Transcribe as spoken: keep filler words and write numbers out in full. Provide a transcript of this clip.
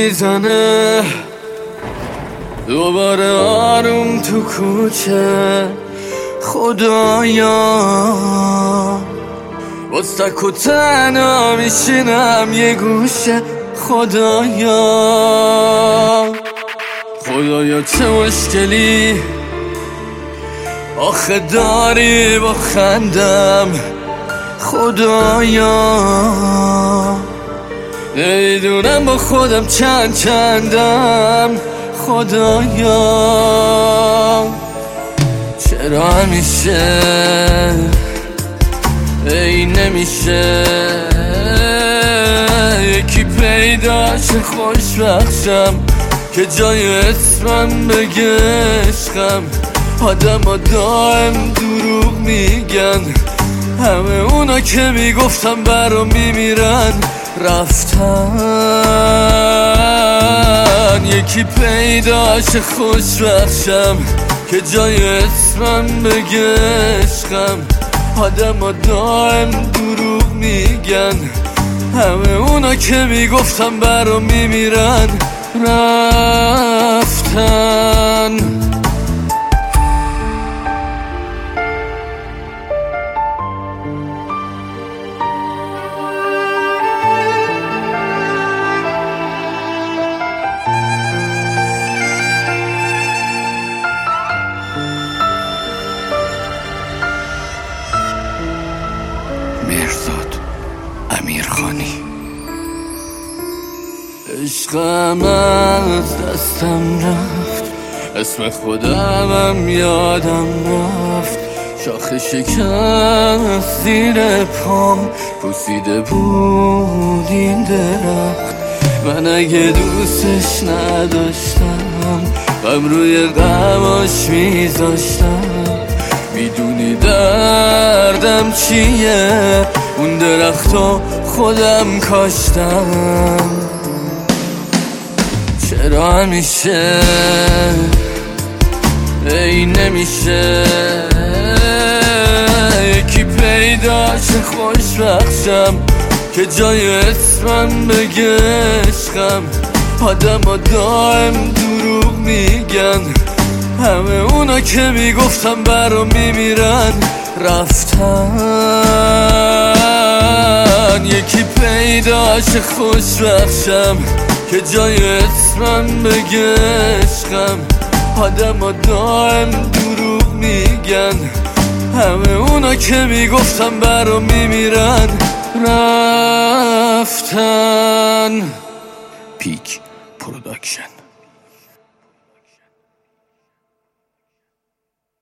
میزنه دوباره آروم تو کوچه. خدایا باز تک و تنها میشینم یه گوشه. خدایا خدایا چه مشکلی آخه داری با خندم. خدایا نمیدونم با خودم چند چندم. خدایا چرا همیشه ای نمیشه یکی پیداش خوشبخشم که جای اسمم بگه عشقم. آدم ها دائم دروغ میگن، همه اونا که میگفتم برا میمیرن رفتن. یکی پیداش خوشبخشم که جای اسمم بگه عشقم. آدم ها دائم دروغ میگن، همه اونا که میگفتم برا میمیرن رفتن. مهرزاد امیرخانی. عشقم از دستم رفت، اسم خودمم یادم رفت. شاخه شکست زیر پام پوسیده بود این درخت. من اگه دوستش نداشتم غم روی غماش میذاشتم. میدونی دردم چیه؟ اون درختو خودم کاشتم. چرا همیشه ای نمیشه یکی پیداش خوشبخشم که جای اسمم بگه عشقم. آدم ها دائم دروغ میگن، همه اونا که میگفتم برا میمیرن رفتن. یکی پیداش خوشبخشم که جای اسمم بگه عشقم. آدم ها دائم دروغ میگن، همه اونا که میگفتم برا میمیرن رفتن. پیک پروداکشن.